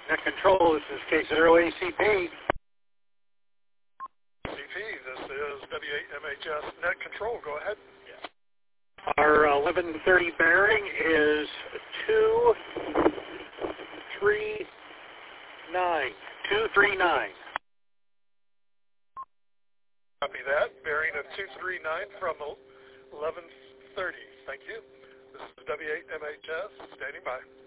Net control, this is K0ACP. CP, this is W8MHS Net Control. Go ahead. Our 1130 bearing is 239. 239. Copy that. Bearing of 239 from 1130. Thank you. This is W8MHS standing by.